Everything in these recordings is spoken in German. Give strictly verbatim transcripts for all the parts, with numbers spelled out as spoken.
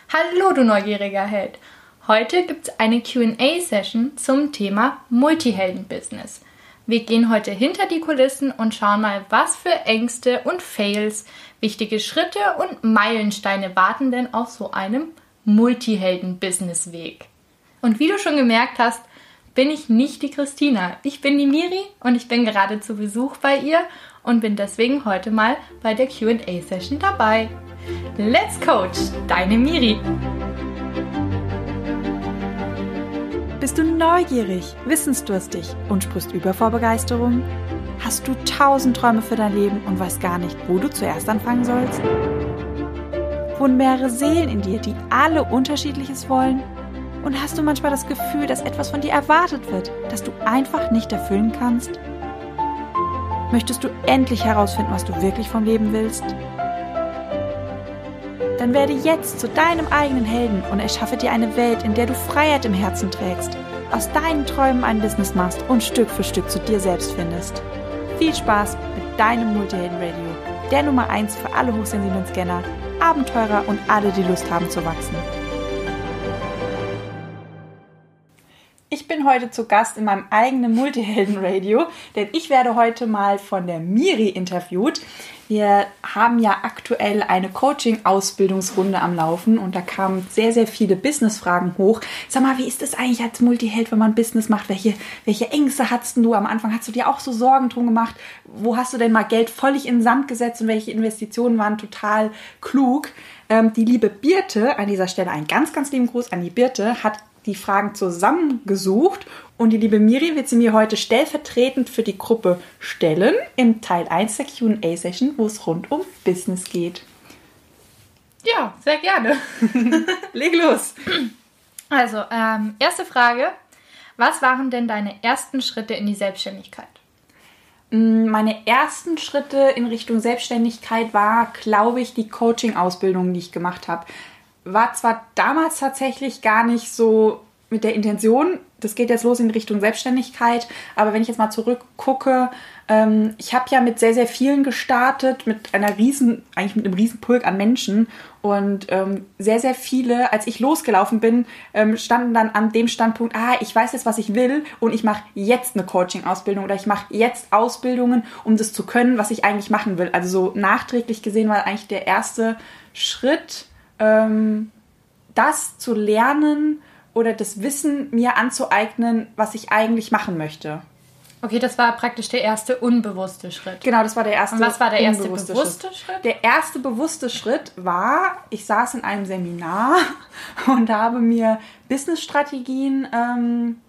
Hallo du neugieriger Held! Heute gibt es eine Q and A-Session zum Thema Multihelden-Business. Wir gehen heute hinter die Kulissen und schauen mal, was für Ängste und Fails, wichtige Schritte und Meilensteine warten denn auf so einem Multihelden-Business-Weg. Und wie du schon gemerkt hast, bin ich nicht die Christina. Ich bin die Miri und ich bin gerade zu Besuch bei ihr und bin deswegen heute mal bei der Q and A-Session dabei. Let's Coach, deine Miri. Bist du neugierig, wissensdurstig und sprichst über vor Begeisterung? Hast du tausend Träume für dein Leben und weißt gar nicht, wo du zuerst anfangen sollst? Wohnen mehrere Seelen in dir, die alle Unterschiedliches wollen? Und hast du manchmal das Gefühl, dass etwas von dir erwartet wird, das du einfach nicht erfüllen kannst? Möchtest du endlich herausfinden, was du wirklich vom Leben willst? Dann werde jetzt zu deinem eigenen Helden und erschaffe dir eine Welt, in der du Freiheit im Herzen trägst, aus deinen Träumen ein Business machst und Stück für Stück zu dir selbst findest. Viel Spaß mit deinem Multihelden-Radio, der Nummer eins für alle hochsensiblen Scanner, Abenteurer und alle, die Lust haben zu wachsen. Ich bin heute zu Gast in meinem eigenen Multihelden-Radio, denn ich werde heute mal von der Miri interviewt. Wir haben ja aktuell eine Coaching-Ausbildungsrunde am Laufen und da kamen sehr, sehr viele Business-Fragen hoch. Sag mal, wie ist es eigentlich als Multiheld, wenn man Business macht? Welche, welche Ängste hattest du am Anfang? Hast du dir auch so Sorgen drum gemacht? Wo hast du denn mal Geld völlig in den Sand gesetzt und welche Investitionen waren total klug? Ähm, die liebe Birte, an dieser Stelle einen ganz, ganz lieben Gruß an die Birte, hat die Fragen zusammengesucht und die liebe Miri wird sie mir heute stellvertretend für die Gruppe stellen im Teil eins der Q and A-Session, wo es rund um Business geht. Ja, sehr gerne. Leg los! Also, ähm, erste Frage. Was waren denn deine ersten Schritte in die Selbstständigkeit? Meine ersten Schritte in Richtung Selbstständigkeit war, glaube ich, die Coaching-Ausbildung, die ich gemacht habe. War zwar damals tatsächlich gar nicht so mit der Intention, das geht jetzt los in Richtung Selbstständigkeit, aber wenn ich jetzt mal zurückgucke, ähm, ich habe ja mit sehr, sehr vielen gestartet, mit einer riesen, eigentlich mit einem riesen Pulk an Menschen und ähm, sehr, sehr viele, als ich losgelaufen bin, ähm, standen dann an dem Standpunkt, ah, ich weiß jetzt, was ich will und ich mache jetzt eine Coaching-Ausbildung oder ich mache jetzt Ausbildungen, um das zu können, was ich eigentlich machen will. Also so nachträglich gesehen war eigentlich der erste Schritt, das zu lernen oder das Wissen mir anzueignen, was ich eigentlich machen möchte. Okay, das war praktisch der erste unbewusste Schritt. Genau, das war der erste Und was war der erste unbewusste bewusste Schritt? Schritt? Der erste bewusste Schritt war, ich saß in einem Seminar und habe mir Businessstrategien ähm,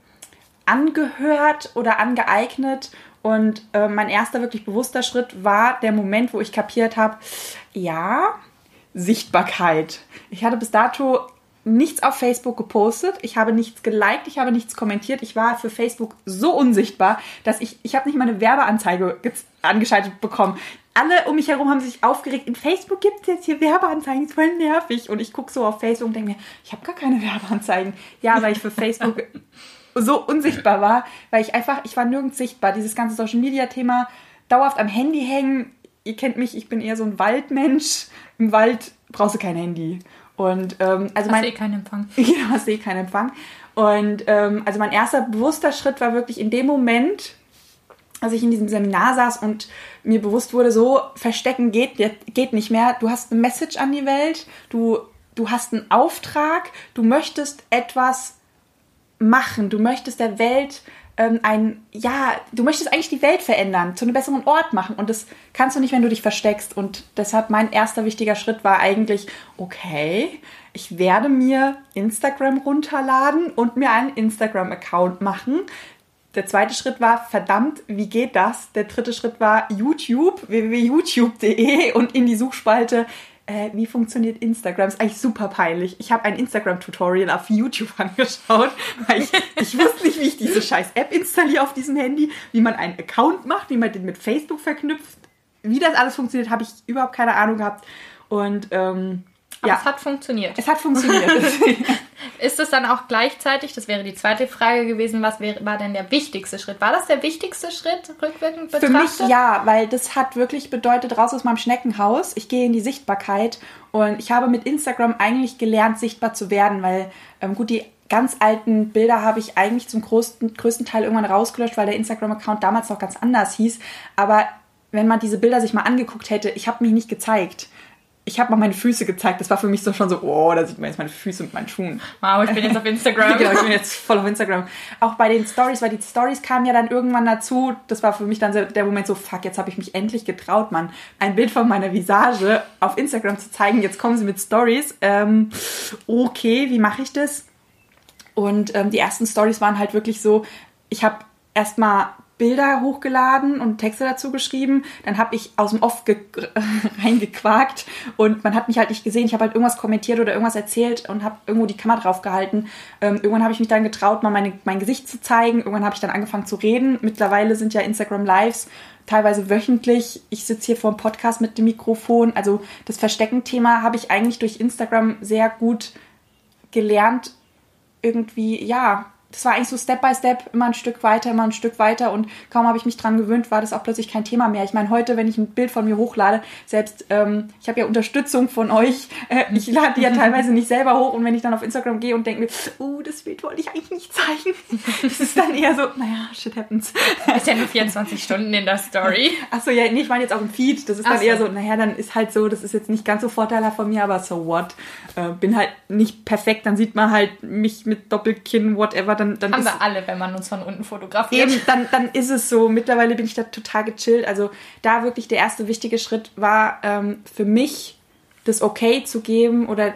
angehört oder angeeignet. Und äh, mein erster wirklich bewusster Schritt war der Moment, wo ich kapiert habe, ja, Sichtbarkeit. Ich hatte bis dato nichts auf Facebook gepostet, ich habe nichts geliked, ich habe nichts kommentiert. Ich war für Facebook so unsichtbar, dass ich, ich habe nicht mal eine Werbeanzeige angeschaltet bekommen. Alle um mich herum haben sich aufgeregt, in Facebook gibt es jetzt hier Werbeanzeigen, ist voll nervig. Und ich gucke so auf Facebook und denke mir, ich habe gar keine Werbeanzeigen. Ja, weil ich für Facebook so unsichtbar war, weil ich einfach, ich war nirgends sichtbar. Dieses ganze Social-Media-Thema, dauerhaft am Handy hängen. Ihr kennt mich, ich bin eher so ein Waldmensch. Im Wald brauchst du kein Handy. Und, ähm, also hast mein, du eh keinen Empfang. Genau, hast du eh keinen Empfang. Und ähm, also mein erster bewusster Schritt war wirklich in dem Moment, als ich in diesem Seminar saß und mir bewusst wurde, so verstecken geht, geht nicht mehr. Du hast eine Message an die Welt, du, du hast einen Auftrag, du möchtest etwas machen, du möchtest der Welt ein, ja, du möchtest eigentlich die Welt verändern, zu einem besseren Ort machen und das kannst du nicht, wenn du dich versteckst und deshalb mein erster wichtiger Schritt war eigentlich, okay, ich werde mir Instagram runterladen und mir einen Instagram-Account machen. Der zweite Schritt war, verdammt, wie geht das? Der dritte Schritt war YouTube, w w w punkt youtube punkt de und in die Suchspalte Äh, wie funktioniert Instagram? Das ist eigentlich super peinlich. Ich habe ein Instagram-Tutorial auf YouTube angeschaut, weil ich, ich wusste nicht, wie ich diese scheiß App installiere auf diesem Handy, wie man einen Account macht, wie man den mit Facebook verknüpft. Wie das alles funktioniert, habe ich überhaupt keine Ahnung gehabt. Und ähm, Aber ja, es hat funktioniert. Es hat funktioniert. Ist es dann auch gleichzeitig, das wäre die zweite Frage gewesen, was wäre, war denn der wichtigste Schritt? War das der wichtigste Schritt, rückwirkend betrachtet? Für mich ja, weil das hat wirklich bedeutet, raus aus meinem Schneckenhaus. Ich gehe in die Sichtbarkeit und ich habe mit Instagram eigentlich gelernt, sichtbar zu werden, weil ähm, gut, die ganz alten Bilder habe ich eigentlich zum größten, größten Teil irgendwann rausgelöscht, weil der Instagram-Account damals noch ganz anders hieß. Aber wenn man diese Bilder sich mal angeguckt hätte, ich habe mich nicht gezeigt. Ich habe mal meine Füße gezeigt. Das war für mich so schon so, oh, da sieht man jetzt meine Füße mit meinen Schuhen. Wow, ich bin jetzt auf Instagram. Genau, ich bin jetzt voll auf Instagram. Auch bei den Stories, weil die Stories kamen ja dann irgendwann dazu. Das war für mich dann so der Moment so, fuck, jetzt habe ich mich endlich getraut, Mann, ein Bild von meiner Visage auf Instagram zu zeigen. Jetzt kommen sie mit Stories. Ähm, okay, wie mache ich das? Und ähm, die ersten Stories waren halt wirklich so, ich habe erstmal Bilder hochgeladen und Texte dazu geschrieben. Dann habe ich aus dem Off ge- reingequakt und man hat mich halt nicht gesehen. Ich habe halt irgendwas kommentiert oder irgendwas erzählt und habe irgendwo die Kamera drauf gehalten. Ähm, irgendwann habe ich mich dann getraut, mal meine, mein Gesicht zu zeigen. Irgendwann habe ich dann angefangen zu reden. Mittlerweile sind ja Instagram Lives teilweise wöchentlich. Ich sitze hier vor dem Podcast mit dem Mikrofon. Also das Verstecken-Thema habe ich eigentlich durch Instagram sehr gut gelernt. Irgendwie, ja, das war eigentlich so Step by Step, immer ein Stück weiter, immer ein Stück weiter und kaum habe ich mich dran gewöhnt, war das auch plötzlich kein Thema mehr. Ich meine, heute, wenn ich ein Bild von mir hochlade, selbst, ähm, ich habe ja Unterstützung von euch, äh, ich lade die ja teilweise nicht selber hoch und wenn ich dann auf Instagram gehe und denke mir, oh, das Bild wollte ich eigentlich nicht zeigen, das ist dann eher so, naja, shit happens. Ist ja nur vierundzwanzig Stunden in der Story. Achso, ja, nee, ich meine jetzt auch im Feed, das ist dann so. Eher so, naja, dann ist halt so, das ist jetzt nicht ganz so vorteilhaft von mir, aber so what, äh, bin halt nicht perfekt, dann sieht man halt mich mit Doppelkinn, whatever, dann, dann haben ist, wir alle, wenn man uns von unten fotografiert. Eben, dann, dann ist es so. Mittlerweile bin ich da total gechillt. Also da wirklich der erste wichtige Schritt war ähm, für mich, das Okay zu geben oder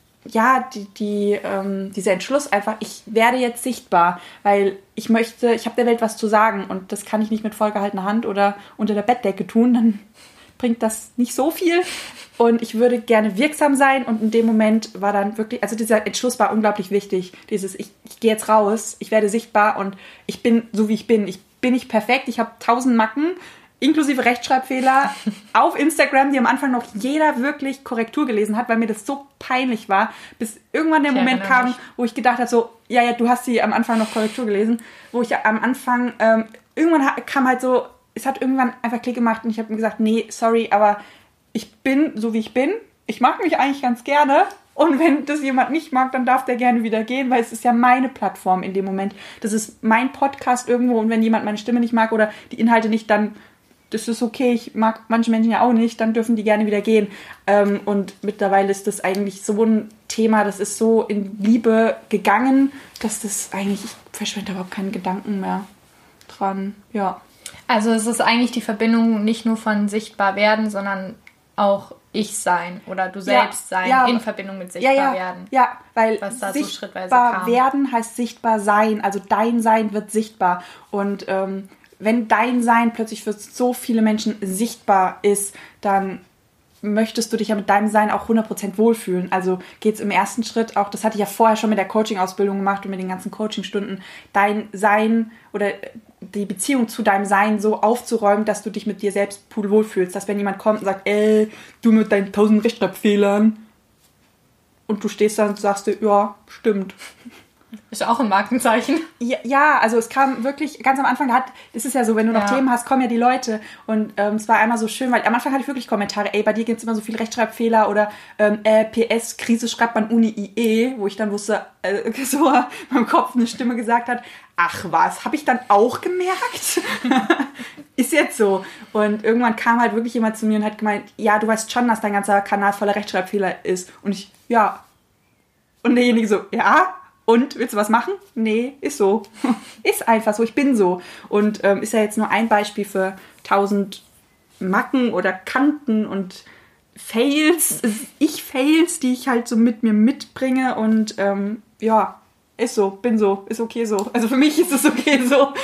ja, die, die, ähm, dieser Entschluss einfach, ich werde jetzt sichtbar, weil ich möchte, ich habe der Welt was zu sagen und das kann ich nicht mit vollgehaltener Hand oder unter der Bettdecke tun, dann bringt das nicht so viel. Und ich würde gerne wirksam sein und in dem Moment war dann wirklich, also dieser Entschluss war unglaublich wichtig. Dieses, ich, ich gehe jetzt raus, ich werde sichtbar und ich bin so, wie ich bin. Ich bin nicht perfekt, ich habe tausend Macken, inklusive Rechtschreibfehler auf Instagram, die am Anfang noch jeder wirklich Korrektur gelesen hat, weil mir das so peinlich war, bis irgendwann der ich Moment kam, mich. wo ich gedacht habe, so, ja, ja, du hast sie am Anfang noch Korrektur gelesen, wo ich am Anfang, ähm, irgendwann kam halt so, es hat irgendwann einfach Klick gemacht und ich habe mir gesagt, nee, sorry, aber ich bin so, wie ich bin. Ich mag mich eigentlich ganz gerne. Und wenn das jemand nicht mag, dann darf der gerne wieder gehen, weil es ist ja meine Plattform in dem Moment. Das ist mein Podcast irgendwo. Und wenn jemand meine Stimme nicht mag oder die Inhalte nicht, dann das ist okay. Ich mag manche Menschen ja auch nicht. Dann dürfen die gerne wieder gehen. Und mittlerweile ist das eigentlich so ein Thema, das ist so in Liebe gegangen, dass das eigentlich, ich verschwende überhaupt keinen Gedanken mehr dran. Ja. Also es ist eigentlich die Verbindung nicht nur von sichtbar werden, sondern auch ich sein oder du selbst ja, sein ja, in Verbindung mit sichtbar ja, ja, werden. Ja, weil was da so schrittweise sichtbar kam. werden heißt sichtbar sein. Also dein Sein wird sichtbar. Und ähm, wenn dein Sein plötzlich für so viele Menschen sichtbar ist, dann möchtest du dich ja mit deinem Sein auch hundert Prozent wohlfühlen. Also geht es im ersten Schritt auch, das hatte ich ja vorher schon mit der Coaching-Ausbildung gemacht und mit den ganzen Coaching-Stunden, dein Sein oder die Beziehung zu deinem Sein so aufzuräumen, dass du dich mit dir selbst pudelwohl fühlst. Dass wenn jemand kommt und sagt, ey, du mit deinen tausend Rechtschreibfehlern und du stehst da und sagst dir, ja, stimmt. Ist auch ein Markenzeichen. Ja, ja, also es kam wirklich, ganz am Anfang, hat, es ist ja so, wenn du noch ja. Themen hast, kommen ja die Leute und ähm, es war einmal so schön, weil am Anfang hatte ich wirklich Kommentare, ey, bei dir gibt es immer so viele Rechtschreibfehler oder ähm, äh, P S, Krise schreibt man Uni I E, wo ich dann wusste, äh, so in meinem Kopf eine Stimme gesagt hat, ach was, habe ich dann auch gemerkt? Ist jetzt so. Und irgendwann kam halt wirklich jemand zu mir und hat gemeint, ja, du weißt schon, dass dein ganzer Kanal voller Rechtschreibfehler ist. Und ich, ja. Und derjenige so, ja, und, willst du was machen? Nee, ist so. Ist einfach so, ich bin so. Und ähm, ist ja jetzt nur ein Beispiel für tausend Macken oder Kanten und Fails, Ich-Fails, die ich halt so mit mir mitbringe. Und ähm, ja, ist so, bin so, ist okay so. Also für mich ist es okay so.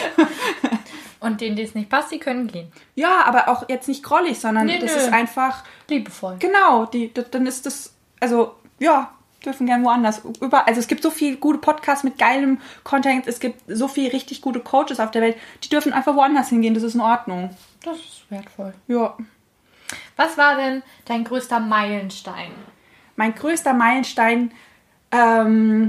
Und denen, die es nicht passt, die können gehen. Ja, aber auch jetzt nicht grollig, sondern nee, das nö. ist einfach... liebevoll. Genau, die, dann ist das, also ja, dürfen gern woanders. Über, also es gibt so viele gute Podcasts mit geilem Content, es gibt so viele richtig gute Coaches auf der Welt, die dürfen einfach woanders hingehen, das ist in Ordnung. Das ist wertvoll. Ja. Was war denn dein größter Meilenstein? Mein größter Meilenstein, ähm,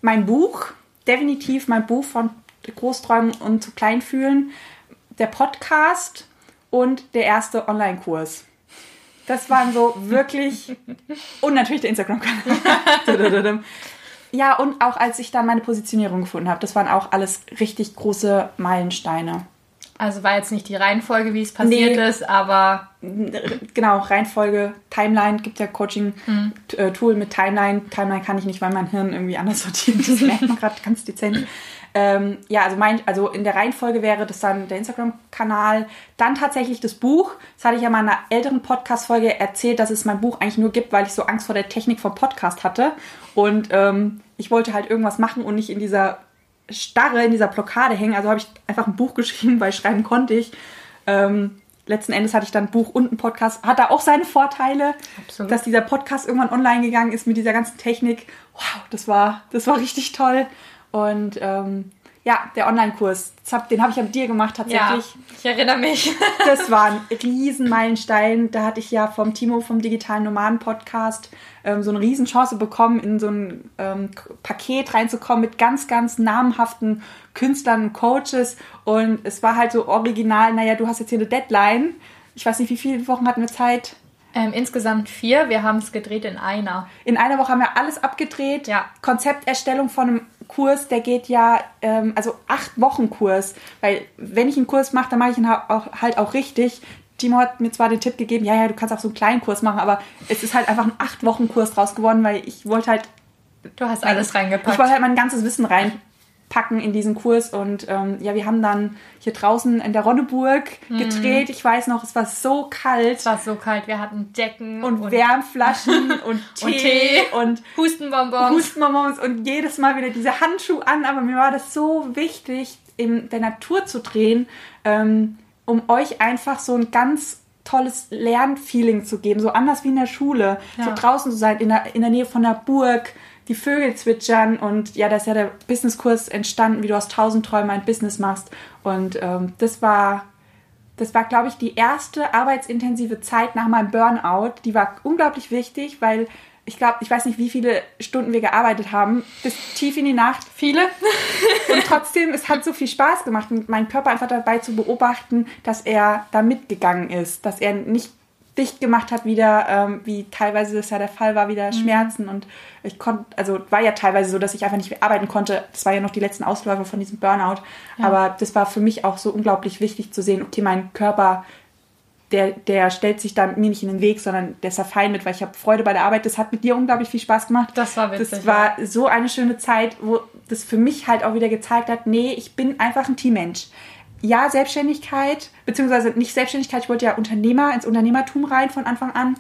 mein Buch, definitiv mein Buch von Großträumen und zu klein fühlen, der Podcast und der erste Online-Kurs. Das waren so wirklich... Und natürlich der Instagram-Kanal. Ja, und auch als ich dann meine Positionierung gefunden habe, das waren auch alles richtig große Meilensteine. Also war jetzt nicht die Reihenfolge, wie es passiert nee. ist, aber... Genau, Reihenfolge, Timeline, gibt ja Coaching-Tool mhm. mit Timeline. Timeline kann ich nicht, weil mein Hirn irgendwie anders sortiert. Das merkt man gerade ganz dezent. Ähm, ja, also, mein, also in der Reihenfolge wäre das dann der Instagram-Kanal, dann tatsächlich das Buch. Das hatte ich ja mal in einer älteren Podcast-Folge erzählt, dass es mein Buch eigentlich nur gibt, weil ich so Angst vor der Technik vom Podcast hatte. Und ähm, ich wollte halt irgendwas machen und nicht in dieser Starre, in dieser Blockade hängen. Also habe ich einfach ein Buch geschrieben, weil schreiben konnte ich. Ähm, letzten Endes hatte ich dann ein Buch und einen Podcast. Hat da auch seine Vorteile, Absolut. Dass dieser Podcast irgendwann online gegangen ist mit dieser ganzen Technik. Wow, das war, das war richtig toll. Und ähm, ja, der Online-Kurs, hab, den habe ich ja mit dir gemacht tatsächlich. Ja, ich erinnere mich. Das war ein riesen Meilenstein. Da hatte ich ja vom Timo vom Digitalen Nomaden-Podcast ähm, so eine riesen Chance bekommen, in so ein ähm, Paket reinzukommen mit ganz, ganz namhaften Künstlern und Coaches. Und es war halt so original, naja, du hast jetzt hier eine Deadline. Ich weiß nicht, wie viele Wochen hatten wir Zeit? Ähm, insgesamt vier. Wir haben es gedreht in einer. In einer Woche haben wir alles abgedreht. Ja. Konzepterstellung von einem Kurs, der geht ja, ähm, also acht Wochen Kurs. Weil wenn ich einen Kurs mache, dann mache ich ihn auch, halt auch richtig. Timo hat mir zwar den Tipp gegeben, ja, ja, du kannst auch so einen kleinen Kurs machen, aber es ist halt einfach ein acht Wochen Kurs draus geworden, weil ich wollte halt... Du hast alles reingepackt. Ich wollte halt mein ganzes Wissen reinpacken in diesen Kurs und ähm, ja, wir haben dann hier draußen in der Ronneburg gedreht. Mm. Ich weiß noch, es war so kalt. Es war so kalt. Wir hatten Decken und, und Wärmflaschen und Tee und, Tee und Hustenbonbons. Hustenbonbons und jedes Mal wieder diese Handschuhe an. Aber mir war das so wichtig, in der Natur zu drehen, ähm, um euch einfach so ein ganz tolles Lernfeeling zu geben. So anders wie in der Schule. Ja. So draußen zu sein, in der, in der Nähe von der Burg, die Vögel zwitschern und ja, da ist ja der Businesskurs entstanden, wie du aus tausend Träumen ein Business machst. Und ähm, das war, das war, glaube ich, die erste arbeitsintensive Zeit nach meinem Burnout. Die war unglaublich wichtig, weil ich glaube, ich weiß nicht, wie viele Stunden wir gearbeitet haben, bis tief in die Nacht. Viele. Und trotzdem, es hat so viel Spaß gemacht, meinen Körper einfach dabei zu beobachten, dass er da mitgegangen ist, dass er nicht dicht gemacht hat wieder, ähm, wie teilweise das ja der Fall war, wieder Schmerzen. Mhm. Und ich konnte, also war ja teilweise so, dass ich einfach nicht mehr arbeiten konnte. Das war ja noch die letzten Ausläufer von diesem Burnout. Ja. Aber das war für mich auch so unglaublich wichtig zu sehen, okay, mein Körper, der, der stellt sich da mir nicht in den Weg, sondern der ist ja fein mit, weil ich habe Freude bei der Arbeit. Das hat mit dir unglaublich viel Spaß gemacht. Das war witzig. Das war ja. so eine schöne Zeit, wo das für mich halt auch wieder gezeigt hat, nee, ich bin einfach ein Teammensch. Ja, Selbstständigkeit, beziehungsweise nicht Selbstständigkeit, ich wollte ja Unternehmer, ins Unternehmertum rein von Anfang an.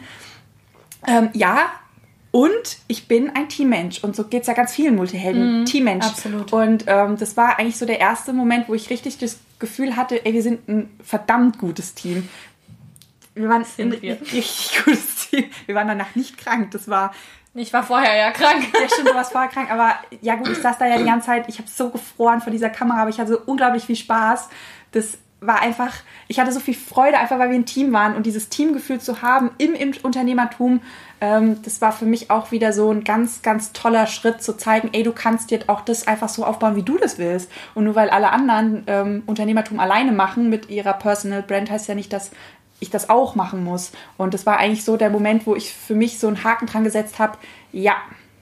Ähm, ja, und ich bin ein Teammensch. Und so geht es ja ganz vielen Multihelden. Mm, Teammensch. Absolut. Und ähm, das war eigentlich so der erste Moment, wo ich richtig das Gefühl hatte, ey, wir sind ein verdammt gutes Team. Wir waren ein richtig gutes Team. Wir waren danach nicht krank. Das war... Ich war vorher ja krank. Ja, stimmt, du warst vorher krank. Aber ja gut, ich saß da ja die ganze Zeit. Ich habe so gefroren vor dieser Kamera, aber ich hatte so unglaublich viel Spaß. Das war einfach, ich hatte so viel Freude, einfach weil wir ein Team waren. Und dieses Teamgefühl zu haben im, im Unternehmertum, ähm, das war für mich auch wieder so ein ganz, ganz toller Schritt, zu zeigen, ey, du kannst dir auch das einfach so aufbauen, wie du das willst. Und nur weil alle anderen ähm, Unternehmertum alleine machen mit ihrer Personal Brand, heißt ja nicht, dass ich das auch machen muss. Und das war eigentlich so der Moment, wo ich für mich so einen Haken dran gesetzt habe, ja,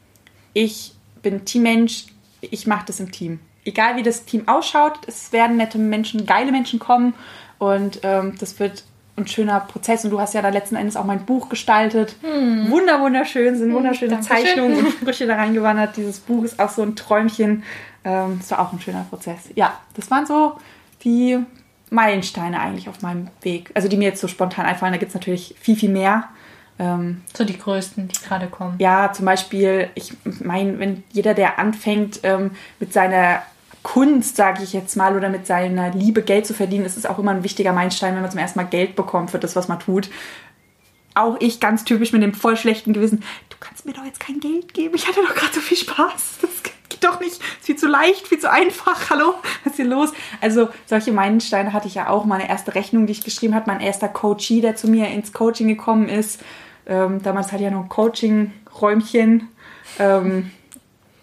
ich bin Teammensch, ich mache das im Team. Egal wie das Team ausschaut, es werden nette Menschen, geile Menschen kommen und ähm, das wird ein schöner Prozess. Und du hast ja da letzten Endes auch mein Buch gestaltet. Hm. Wunder, wunderschön, sind wunderschöne hm, Zeichnungen und Sprüche da reingewandert. Dieses Buch ist auch so ein Träumchen. Ähm, das war auch ein schöner Prozess. Ja, das waren so die Meilensteine eigentlich auf meinem Weg. Also die mir jetzt so spontan einfallen. Da gibt es natürlich viel, viel mehr. Ähm, so die größten, die gerade kommen. Ja, zum Beispiel, ich meine, wenn jeder, der anfängt ähm, mit seiner Kunst, sage ich jetzt mal, oder mit seiner Liebe Geld zu verdienen, ist es auch immer ein wichtiger Meilenstein, wenn man zum ersten Mal Geld bekommt für das, was man tut. Auch ich ganz typisch mit dem voll schlechten Gewissen. Du kannst mir doch jetzt kein Geld geben. Ich hatte doch gerade so viel Spaß. Das geht doch nicht. Ist viel zu leicht, viel zu einfach. Hallo, was ist hier los? Also solche Meilensteine hatte ich ja auch. Meine erste Rechnung, die ich geschrieben habe. Mein erster Coachee, der zu mir ins Coaching gekommen ist. Ähm, damals hatte ich ja noch ein Coaching-Räumchen. Ähm,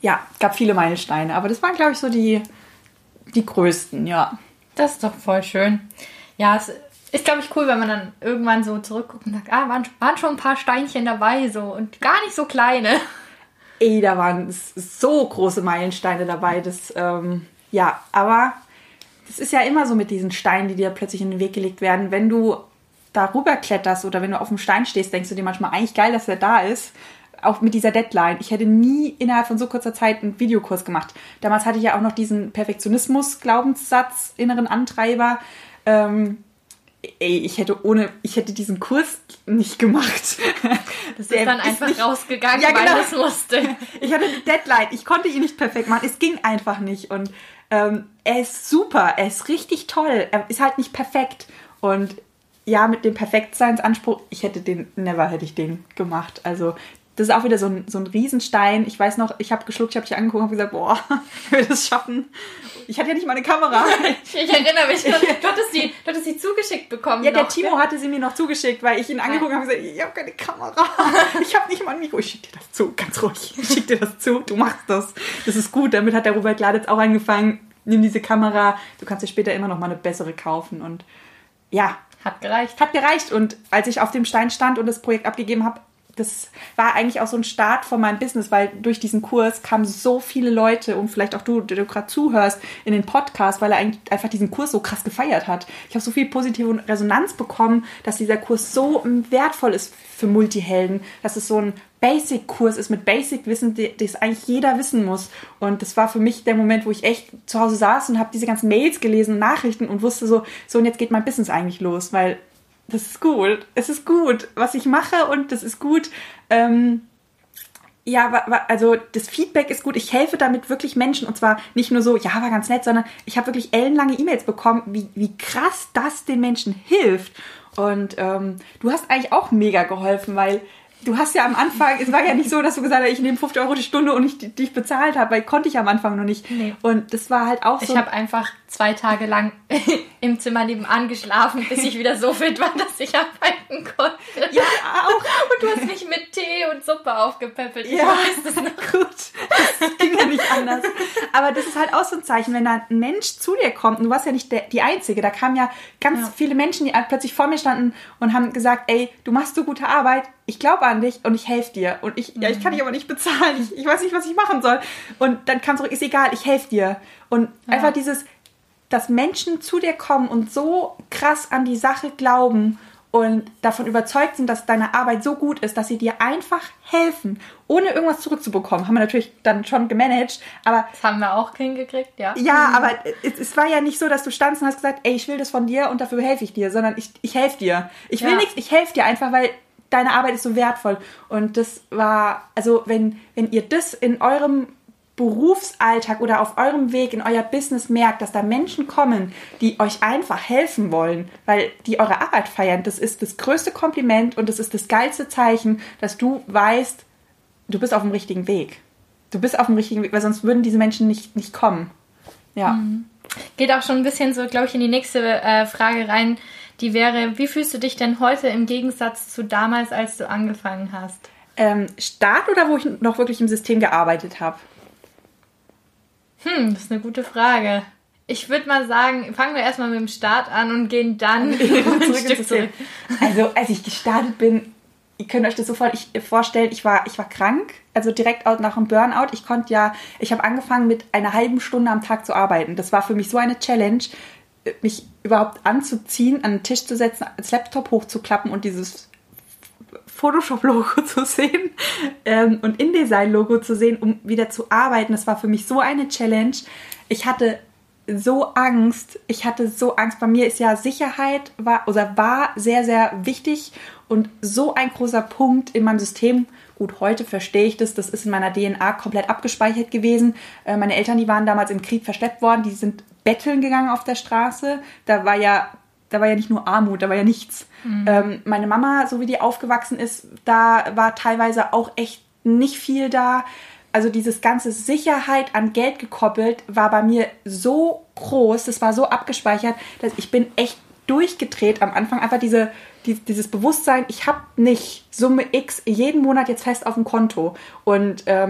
ja, gab viele Meilensteine. Aber das waren, glaube ich, so die, die größten, ja. Das ist doch voll schön. Ja, es ist, glaube ich, cool, wenn man dann irgendwann so zurückguckt und sagt, ah, waren, waren schon ein paar Steinchen dabei so und gar nicht so kleine. Ey, da waren so große Meilensteine dabei. Das, ähm, ja, aber das ist ja immer so mit diesen Steinen, die dir plötzlich in den Weg gelegt werden. Wenn du darüber kletterst oder wenn du auf dem Stein stehst, denkst du dir manchmal, eigentlich geil, dass der da ist. Auch mit dieser Deadline. Ich hätte nie innerhalb von so kurzer Zeit einen Videokurs gemacht. Damals hatte ich ja auch noch diesen Perfektionismus-Glaubenssatz, inneren Antreiber. Ähm, ey, ich hätte ohne, ich hätte diesen Kurs nicht gemacht. Das ist dann ist einfach nicht, rausgegangen, ja, weil genau. Das musste. Ich hatte eine Deadline. Ich konnte ihn nicht perfekt machen. Es ging einfach nicht. Und ähm, er ist super. Er ist richtig toll. Er ist halt nicht perfekt. Und ja, mit dem Perfektseinsanspruch, ich hätte den, never hätte ich den gemacht. Also das ist auch wieder so ein, so ein Riesenstein. Ich weiß noch, ich habe geschluckt, ich habe dich angeguckt und habe gesagt, boah, ich will das schaffen. Ich hatte ja nicht mal eine Kamera. Ich erinnere mich, du hattest die, du hattest die zugeschickt bekommen. Ja, noch, der Timo hatte sie mir noch zugeschickt, weil ich ihn angeguckt habe und gesagt, ich habe keine Kamera. Ich habe nicht mal ein Mikro. Ich schicke dir das zu, ganz ruhig. Ich schicke dir das zu, du machst das. Das ist gut. Damit hat der Robert Gladitz auch angefangen. Nimm diese Kamera, du kannst dir später immer noch mal eine bessere kaufen. Und ja. Hat gereicht. Hat gereicht. Und als ich auf dem Stein stand und das Projekt abgegeben habe, das war eigentlich auch so ein Start von meinem Business, weil durch diesen Kurs kamen so viele Leute und vielleicht auch du, der du gerade zuhörst, in den Podcast, weil er eigentlich einfach diesen Kurs so krass gefeiert hat. Ich habe so viel positive Resonanz bekommen, dass dieser Kurs so wertvoll ist für Multihelden, dass es so ein Basic-Kurs ist mit Basic-Wissen, das eigentlich jeder wissen muss. Und das war für mich der Moment, wo ich echt zu Hause saß und habe diese ganzen Mails gelesen, Nachrichten und wusste so, so und jetzt geht mein Business eigentlich los, weil das ist gut. Es ist gut, was ich mache und das ist gut. Ähm, ja, also das Feedback ist gut. Ich helfe damit wirklich Menschen und zwar nicht nur so, ja, war ganz nett, sondern ich habe wirklich ellenlange E-Mails bekommen, wie, wie krass das den Menschen hilft. Und ähm, du hast eigentlich auch mega geholfen, weil du hast ja am Anfang, es war ja nicht so, dass du gesagt hast, ich nehme fünfzig Euro die Stunde und ich dich bezahlt habe, weil konnte ich am Anfang noch nicht. Nee. Und das war halt auch so. Ich habe einfach zwei Tage lang im Zimmer nebenan geschlafen, bis ich wieder so fit war, dass ich arbeiten konnte. Ja, auch. Und du hast mich mit Tee und Suppe aufgepäppelt. Ich ja, weiß das noch. Gut. Das ging ja nicht anders. Aber das ist halt auch so ein Zeichen, wenn da ein Mensch zu dir kommt, und du warst ja nicht der, die Einzige, da kamen ja ganz ja. viele Menschen, die plötzlich vor mir standen und haben gesagt, ey, du machst so gute Arbeit, ich glaube an dich und ich helfe dir. Und ich, ja, ich kann dich aber nicht bezahlen. Ich, ich weiß nicht, was ich machen soll. Und dann kam zurück, ist egal, ich helfe dir. Und ja. einfach dieses, dass Menschen zu dir kommen und so krass an die Sache glauben und davon überzeugt sind, dass deine Arbeit so gut ist, dass sie dir einfach helfen, ohne irgendwas zurückzubekommen. Haben wir natürlich dann schon gemanagt, aber... Das haben wir auch hingekriegt, ja. Ja, aber es, es war ja nicht so, dass du standst und hast gesagt, ey, ich will das von dir und dafür helfe ich dir, sondern ich, ich helfe dir. Ich will ja. nichts, ich helfe dir einfach, weil deine Arbeit ist so wertvoll. Und das war, also wenn, wenn ihr das in eurem Berufsalltag oder auf eurem Weg in euer Business merkt, dass da Menschen kommen, die euch einfach helfen wollen, weil die eure Arbeit feiern, das ist das größte Kompliment und das ist das geilste Zeichen, dass du weißt, du bist auf dem richtigen Weg. Du bist auf dem richtigen Weg, weil sonst würden diese Menschen nicht, nicht kommen. Ja. Mhm. Geht auch schon ein bisschen so, glaube ich, in die nächste äh, Frage rein, die wäre, wie fühlst du dich denn heute im Gegensatz zu damals, als du angefangen hast? Ähm, Start oder wo ich noch wirklich im System gearbeitet habe? Hm, das ist eine gute Frage. Ich würde mal sagen, fangen wir erstmal mit dem Start an und gehen dann ein Stück zurück. Also, als ich gestartet bin, ihr könnt euch das sofort vorstellen, ich war, ich war krank, also direkt nach dem Burnout. Ich konnte ja, ich habe angefangen mit einer halben Stunde am Tag zu arbeiten. Das war für mich so eine Challenge, mich überhaupt anzuziehen, an den Tisch zu setzen, das Laptop hochzuklappen und dieses Photoshop-Logo zu sehen ähm, und InDesign-Logo zu sehen, um wieder zu arbeiten. Das war für mich so eine Challenge. Ich hatte so Angst. Ich hatte so Angst. Bei mir ist ja Sicherheit war, oder war sehr, sehr wichtig und so ein großer Punkt in meinem System. Gut, heute verstehe ich das. Das ist in meiner D N A komplett abgespeichert gewesen. Äh, meine Eltern, die waren damals im Krieg verschleppt worden. Die sind betteln gegangen auf der Straße. Da war ja Da war ja nicht nur Armut, da war ja nichts. Mhm. Ähm, meine Mama, so wie die aufgewachsen ist, da war teilweise auch echt nicht viel da. Also dieses ganze Sicherheit an Geld gekoppelt war bei mir so groß, das war so abgespeichert, dass ich bin echt durchgedreht am Anfang. Einfach diese, die, dieses Bewusstsein, ich habe nicht Summe X jeden Monat jetzt fest auf dem Konto. Und ähm,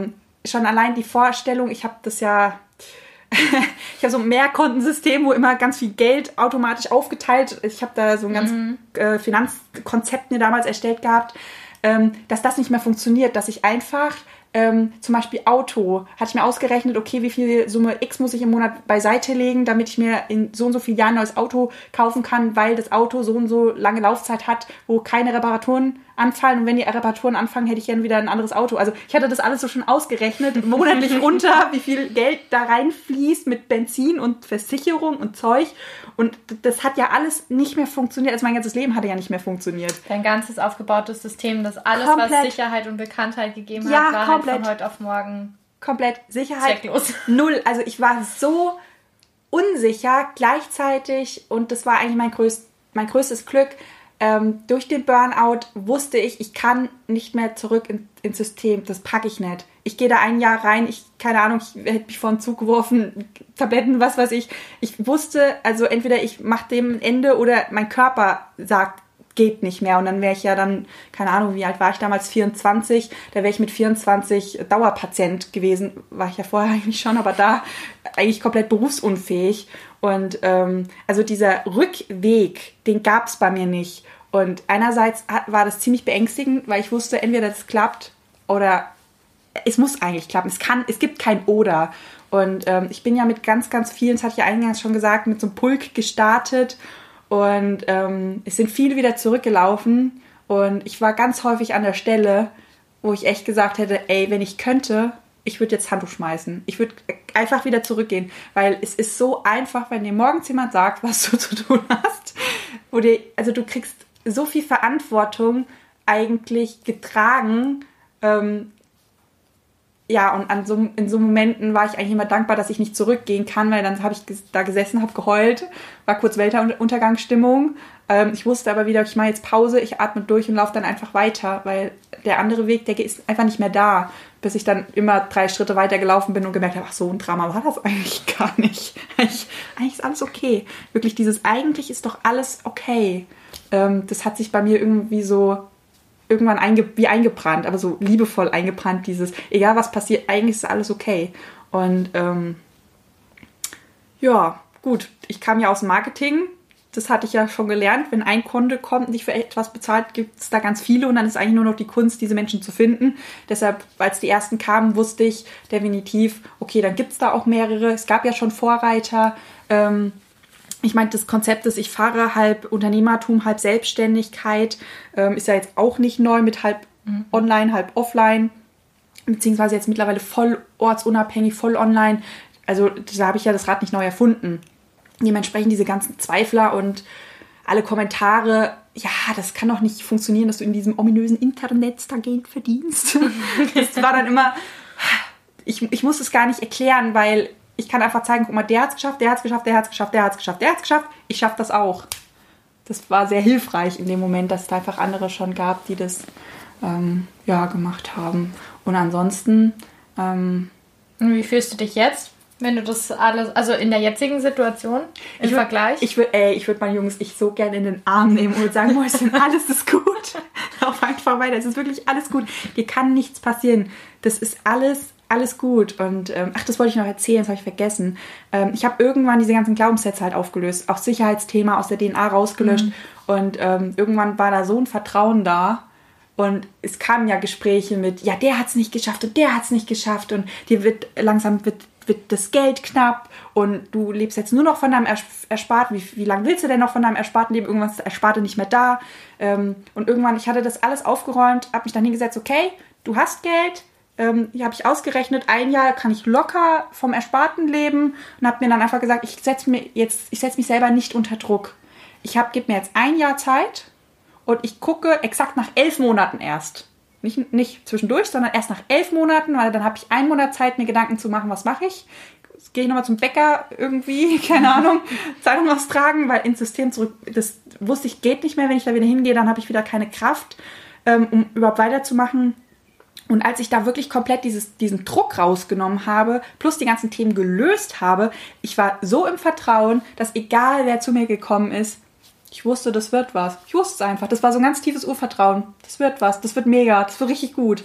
schon allein die Vorstellung, ich habe das ja, ich habe so ein Mehrkontensystem, wo immer ganz viel Geld automatisch aufgeteilt, ich habe da so ein ganz mhm. äh, Finanzkonzept mir damals erstellt gehabt, ähm, dass das nicht mehr funktioniert, dass ich einfach Ähm, zum Beispiel Auto, hatte ich mir ausgerechnet, okay, wie viel Summe X muss ich im Monat beiseite legen, damit ich mir in so und so vielen Jahren ein neues Auto kaufen kann, weil das Auto so und so lange Laufzeit hat, wo keine Reparaturen anfallen. Und wenn die Reparaturen anfangen, hätte ich dann wieder ein anderes Auto. Also ich hatte das alles so schon ausgerechnet, monatlich runter, wie viel Geld da reinfließt mit Benzin und Versicherung und Zeug. Und das hat ja alles nicht mehr funktioniert. Also mein ganzes Leben hatte ja nicht mehr funktioniert. Dein ganzes aufgebautes System, das alles, komplett, was Sicherheit und Bekanntheit gegeben ja, hat, war komplett, halt von heute auf morgen komplett Sicherheit. Zwecklos. Null. Also ich war so unsicher gleichzeitig und das war eigentlich mein, größt, mein größtes Glück. Ähm, durch den Burnout wusste ich, ich kann nicht mehr zurück in, ins System. Das packe ich nicht. Ich gehe da ein Jahr rein, ich, keine Ahnung, ich hätte mich vor den Zug geworfen, Tabletten, was weiß ich. Ich wusste, also entweder ich mache dem ein Ende oder mein Körper sagt, geht nicht mehr. Und dann wäre ich ja dann, keine Ahnung, wie alt war ich damals, vierundzwanzig, da wäre ich mit vierundzwanzig Dauerpatient gewesen. War ich ja vorher eigentlich schon, aber da eigentlich komplett berufsunfähig. Und ähm, also dieser Rückweg, den gab es bei mir nicht. Und einerseits war das ziemlich beängstigend, weil ich wusste, entweder das klappt oder es muss eigentlich klappen. Es kann, es gibt kein Oder. Und ähm, ich bin ja mit ganz, ganz vielen, das hatte ich ja eingangs schon gesagt, mit so einem Pulk gestartet. Und ähm, es sind viele wieder zurückgelaufen. Und ich war ganz häufig an der Stelle, wo ich echt gesagt hätte, ey, wenn ich könnte, ich würde jetzt Handtuch schmeißen. Ich würde einfach wieder zurückgehen. Weil es ist so einfach, wenn dir morgens jemand sagt, was du zu tun hast. Wo dir, also du kriegst so viel Verantwortung eigentlich getragen. Ähm, ja, und an so, in so Momenten war ich eigentlich immer dankbar, dass ich nicht zurückgehen kann, weil dann habe ich da gesessen, habe geheult, war kurz Weltuntergangsstimmung. Ähm, ich wusste aber wieder, ich mache jetzt Pause, ich atme durch und laufe dann einfach weiter, weil der andere Weg, der ist einfach nicht mehr da, bis ich dann immer drei Schritte weiter gelaufen bin und gemerkt habe, ach, so ein Drama war das eigentlich gar nicht. Eigentlich, eigentlich ist alles okay. Wirklich dieses, eigentlich ist doch alles okay. Ähm, das hat sich bei mir irgendwie so irgendwann einge- wie eingebrannt, aber so liebevoll eingebrannt, dieses, egal was passiert, eigentlich ist alles okay. Und ähm, ja, gut, ich kam ja aus dem Marketing, das hatte ich ja schon gelernt, wenn ein Kunde kommt und dich für etwas bezahlt, gibt es da ganz viele und dann ist eigentlich nur noch die Kunst, diese Menschen zu finden. Deshalb, als die ersten kamen, wusste ich definitiv, okay, dann gibt es da auch mehrere. Es gab ja schon Vorreiter. Ähm, ich meine, das Konzept ist, ich fahre halb Unternehmertum, halb Selbstständigkeit, ähm, ist ja jetzt auch nicht neu mit halb mhm. online, halb offline, beziehungsweise jetzt mittlerweile voll ortsunabhängig, voll online. Also da habe ich ja das Rad nicht neu erfunden. Dementsprechend diese ganzen Zweifler und alle Kommentare, ja, das kann doch nicht funktionieren, dass du in diesem ominösen Internet da Geld verdienst. Das war dann immer, ich, ich muss es gar nicht erklären, weil ich kann einfach zeigen, guck mal, der hat's geschafft, der hat's geschafft, der hat's geschafft, der hat's geschafft, der hat's geschafft, ich schaff das auch. Das war sehr hilfreich in dem Moment, dass es da einfach andere schon gab, die das ähm, ja, gemacht haben. Und ansonsten... Ähm, Und wie fühlst du dich jetzt? Wenn du das alles, also in der jetzigen Situation, im ich Vergleich? Würd, ich würde, ey, ich würde meine Jungs ich so gerne in den Arm nehmen und sagen, Mäuschen, alles ist gut. Lauf einfach weiter, es ist wirklich alles gut. Dir kann nichts passieren. Das ist alles, alles gut. Und, ähm, ach, das wollte ich noch erzählen, das habe ich vergessen. Ähm, ich habe irgendwann diese ganzen Glaubenssätze halt aufgelöst, auch Sicherheitsthema aus der D N A rausgelöscht. Mhm. Und ähm, irgendwann war da so ein Vertrauen da. Und es kamen ja Gespräche mit, ja, der hat es nicht geschafft und der hat es nicht geschafft. Und dir wird langsam wird wird das Geld knapp und du lebst jetzt nur noch von deinem Ersparten. Wie, wie lange willst du denn noch von deinem Ersparten leben? Irgendwann ist das Ersparte nicht mehr da. Ähm, und irgendwann, ich hatte das alles aufgeräumt, habe mich dann hingesetzt, okay, du hast Geld, ähm, hier habe ich ausgerechnet, ein Jahr kann ich locker vom Ersparten leben und habe mir dann einfach gesagt, ich setze mir jetzt, ich setze mich selber nicht unter Druck. Ich habe, gebe mir jetzt ein Jahr Zeit und ich gucke exakt nach elf Monaten erst. Nicht, nicht zwischendurch, sondern erst nach elf Monaten, weil dann habe ich einen Monat Zeit, mir Gedanken zu machen, was mache ich. Jetzt gehe ich nochmal zum Bäcker irgendwie, keine Ahnung, Zeitung austragen, weil ins System zurück, das wusste ich, geht nicht mehr. Wenn ich da wieder hingehe, dann habe ich wieder keine Kraft, ähm, um überhaupt weiterzumachen. Und als ich da wirklich komplett dieses, diesen Druck rausgenommen habe, plus die ganzen Themen gelöst habe, ich war so im Vertrauen, dass egal wer zu mir gekommen ist, ich wusste, das wird was. Ich wusste es einfach. Das war so ein ganz tiefes Urvertrauen. Das wird was. Das wird mega. Das wird richtig gut.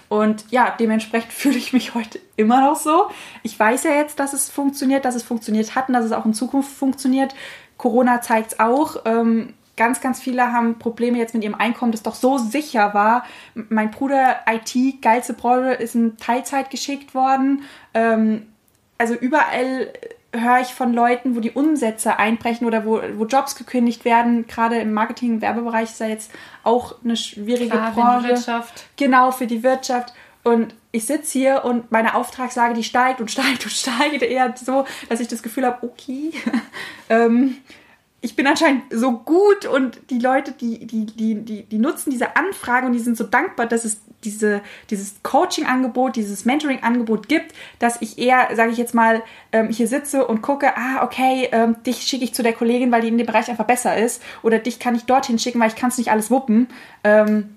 Und ja, dementsprechend fühle ich mich heute immer noch so. Ich weiß ja jetzt, dass es funktioniert, dass es funktioniert hat und dass es auch in Zukunft funktioniert. Corona zeigt es auch. Ähm, ganz, ganz viele haben Probleme jetzt mit ihrem Einkommen, das doch so sicher war. Mein Bruder, I T, geilste Branche, ist in Teilzeit geschickt worden. Ähm, also überall höre ich von Leuten, wo die Umsätze einbrechen oder wo, wo Jobs gekündigt werden. Gerade im Marketing- und Werbebereich ist ja jetzt auch eine schwierige Klar, Branche. für die Wirtschaft. Genau, für die Wirtschaft. Und ich sitze hier und meine Auftragslage, die steigt und steigt und steigt. Eher so, dass ich das Gefühl habe, okay, ähm, ich bin anscheinend so gut und die Leute, die, die, die, die, die nutzen diese Anfrage und die sind so dankbar, dass es diese, dieses Coaching-Angebot, dieses Mentoring-Angebot gibt, dass ich eher, sage ich jetzt mal, ähm, hier sitze und gucke, ah, okay, ähm, dich schicke ich zu der Kollegin, weil die in dem Bereich einfach besser ist, oder dich kann ich dorthin schicken, weil ich kann es nicht alles wuppen. Ähm,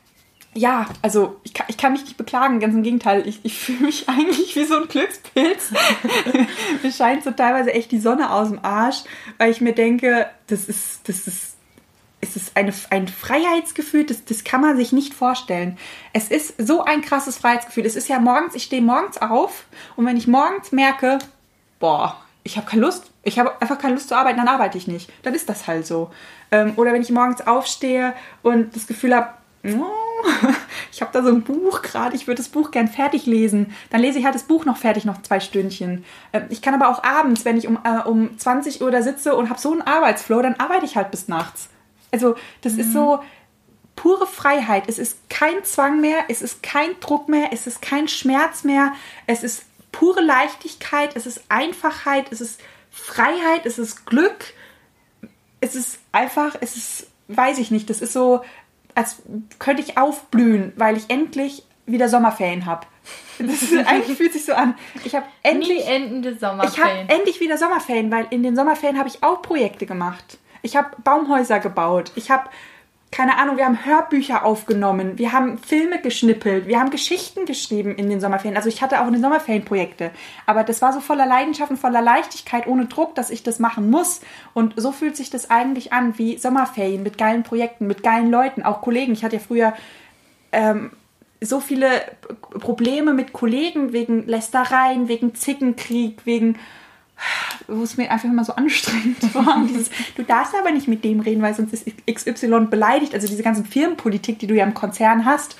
ja, also ich kann, ich kann mich nicht beklagen, ganz im Gegenteil, ich, ich fühle mich eigentlich wie so ein Glückspilz. Mir scheint so teilweise echt die Sonne aus dem Arsch, weil ich mir denke, das ist, das ist, es ist eine, ein Freiheitsgefühl, das, das kann man sich nicht vorstellen. Es ist so ein krasses Freiheitsgefühl. Es ist ja morgens, ich stehe morgens auf und wenn ich morgens merke, boah, ich habe keine Lust, ich habe einfach keine Lust zu arbeiten, dann arbeite ich nicht. Dann ist das halt so. Ähm, oder wenn ich morgens aufstehe und das Gefühl habe, oh, ich habe da so ein Buch gerade, ich würde das Buch gern fertig lesen. Dann lese ich halt das Buch noch fertig, noch zwei Stündchen. Ich kann aber auch abends, wenn ich um, äh, um zwanzig Uhr da sitze und habe so einen Arbeitsflow, dann arbeite ich halt bis nachts. Also das mhm. ist so pure Freiheit. Es ist kein Zwang mehr, es ist kein Druck mehr, es ist kein Schmerz mehr. Es ist pure Leichtigkeit, es ist Einfachheit, es ist Freiheit, es ist Glück. Es ist einfach, es ist, weiß ich nicht, das ist so, als könnte ich aufblühen, weil ich endlich wieder Sommerferien habe. Eigentlich fühlt sich so an. Ich habe endlich Nie endende Sommerferien. Ich habe endlich wieder Sommerferien, weil in den Sommerferien habe ich auch Projekte gemacht. Ich habe Baumhäuser gebaut. Ich habe, keine Ahnung, wir haben Hörbücher aufgenommen. Wir haben Filme geschnippelt. Wir haben Geschichten geschrieben in den Sommerferien. Also ich hatte auch in den Sommerferien Projekte. Aber das war so voller Leidenschaft und voller Leichtigkeit, ohne Druck, dass ich das machen muss. Und so fühlt sich das eigentlich an wie Sommerferien mit geilen Projekten, mit geilen Leuten, auch Kollegen. Ich hatte ja früher ähm, so viele Probleme mit Kollegen wegen Lästereien, wegen Zickenkrieg, wegen... wo es mir einfach immer so anstrengend war. Dieses, du darfst aber nicht mit dem reden, weil sonst ist X Y beleidigt. Also diese ganzen Firmenpolitik, die du ja im Konzern hast.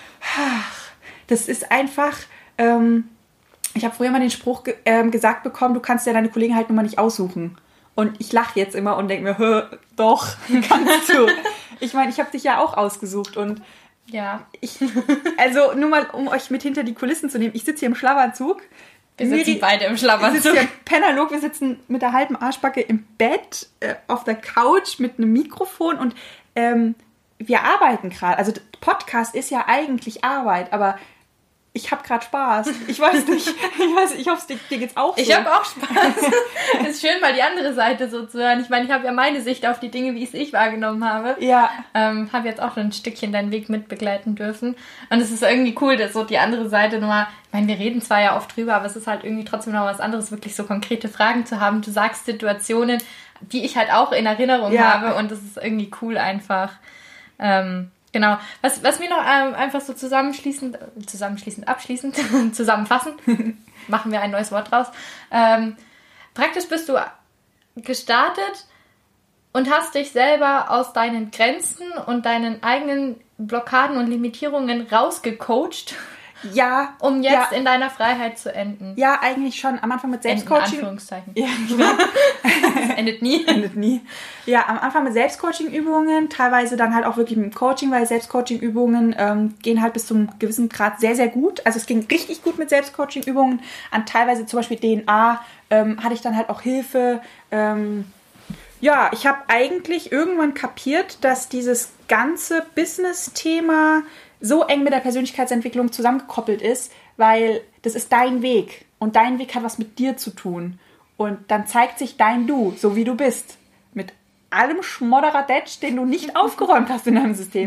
Das ist einfach... Ähm, ich habe früher mal den Spruch ge- ähm, gesagt bekommen, du kannst ja deine Kollegen halt nun mal nicht aussuchen. Und ich lache jetzt immer und denke mir, hö, doch, kannst du. Ich meine, ich habe dich ja auch ausgesucht und ja. Ich, also nur mal, um euch mit hinter die Kulissen zu nehmen. Ich sitze hier im Schlafanzug. Wir sitzen Miri, beide im Schlafanzug. Wir sitzen hier Pennerlog, wir sitzen mit der halben Arschbacke im Bett, äh, auf der Couch mit einem Mikrofon und ähm, wir arbeiten gerade. Also Podcast ist ja eigentlich Arbeit, aber ich habe gerade Spaß. Ich weiß nicht, ich, weiß, ich hoffe, dir, dir geht's auch so. Ich habe auch Spaß. Es ist schön, mal die andere Seite so zu hören. Ich meine, ich habe ja meine Sicht auf die Dinge, wie ich es ich wahrgenommen habe. Ja. Ähm, habe jetzt auch ein Stückchen deinen Weg mitbegleiten dürfen. Und es ist irgendwie cool, dass so die andere Seite nochmal, ich meine, wir reden zwar ja oft drüber, aber es ist halt irgendwie trotzdem noch was anderes, wirklich so konkrete Fragen zu haben. Du sagst Situationen, die ich halt auch in Erinnerung ja. habe und das ist irgendwie cool einfach. Ähm, Genau. Was, was mir noch ähm, einfach so zusammenschließend, zusammenschließend, abschließend, zusammenfassend, machen wir ein neues Wort draus. Ähm, praktisch bist du gestartet und hast dich selber aus deinen Grenzen und deinen eigenen Blockaden und Limitierungen rausgecoacht. Ja. Um jetzt ja. in deiner Freiheit zu enden. Ja, eigentlich schon. Am Anfang mit Selbstcoaching. In Anführungszeichen. Ja, genau. Das endet nie. Endet nie. Ja, am Anfang mit Selbstcoaching-Übungen, teilweise dann halt auch wirklich mit dem Coaching, weil Selbstcoaching-Übungen ähm, gehen halt bis zu einem gewissen Grad sehr, sehr gut. Also es ging richtig gut mit Selbstcoaching-Übungen. An teilweise zum Beispiel D N A ähm, hatte ich dann halt auch Hilfe. Ähm, ja, ich habe eigentlich irgendwann kapiert, dass dieses ganze Business-Thema so eng mit der Persönlichkeitsentwicklung zusammengekoppelt ist, weil das ist dein Weg und dein Weg hat was mit dir zu tun und dann zeigt sich dein Du, so wie du bist, mit allem Schmodderadetsch, den du nicht aufgeräumt hast in deinem System.